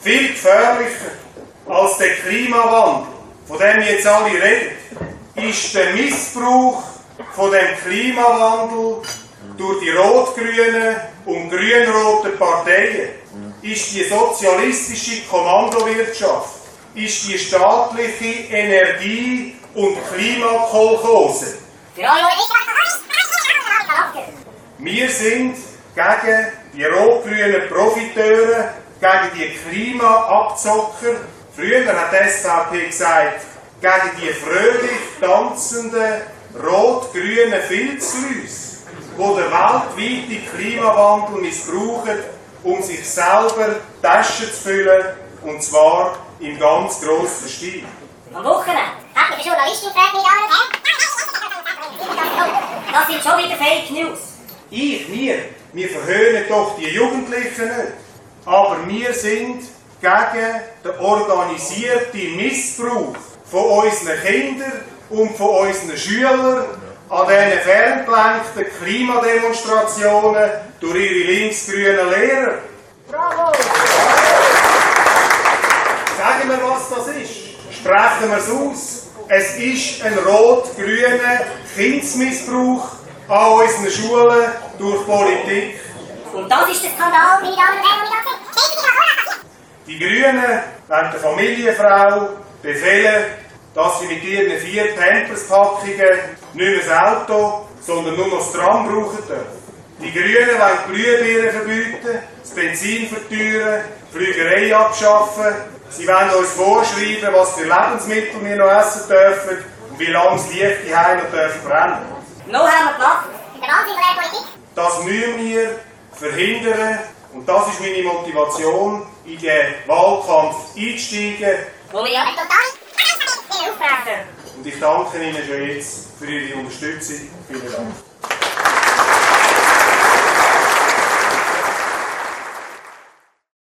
Viel gefährlicher als der Klimawandel, von dem jetzt alle reden, ist der Missbrauch von dem Klimawandel durch die rot-grünen und grün-roten Parteien, ist die sozialistische Kommandowirtschaft, ist die staatliche Energie- und Klimakolchose. Wir sind gegen die rot-grünen Profiteure, gegen die Klimaabzocker. Früher hat die SVP gesagt, gegen die fröhlich tanzenden rot-grünen Filzläuse, die den weltweiten Klimawandel missbrauchen, um sich selber die Taschen zu füllen, und zwar im ganz grossen Stil. Am Wochenende hat mich eine Journalistin gefragt, das sind schon wieder Fake News. Wir verhöhnen doch die Jugendlichen nicht. Aber wir sind gegen den organisierten Missbrauch von unseren Kindern und von unseren Schülern an diesen ferngelenkten Klimademonstrationen durch ihre linksgrünen Lehrer. Bravo! Sagen wir, was das ist. Sprechen wir es aus. Es ist ein rot-grüner Kindsmissbrauch an unseren Schulen durch Politik. Und das ist der Skandal, meine Damen und Herren, die Grünen wollen der Familienfrau befehlen, dass sie mit ihren 4 Pampers-Packungen nicht mehr das Auto, sondern nur noch das Tram brauchen dürfen. Die Grünen wollen die Glühbirnen verbieten, das Benzin verteuern, die Flügerei abschaffen. Sie wollen uns vorschreiben, was für Lebensmittel wir noch essen dürfen und wie lange das Licht die Heime noch brennen. Noch haben wir gemacht. Der Wahnsinn der Politik. Das müssen wir verhindern und das ist meine Motivation, in den Wahlkampf einzusteigen. Wo wir ja total aufbrechen. Und ich danke Ihnen schon jetzt für Ihre Unterstützung. Vielen Dank.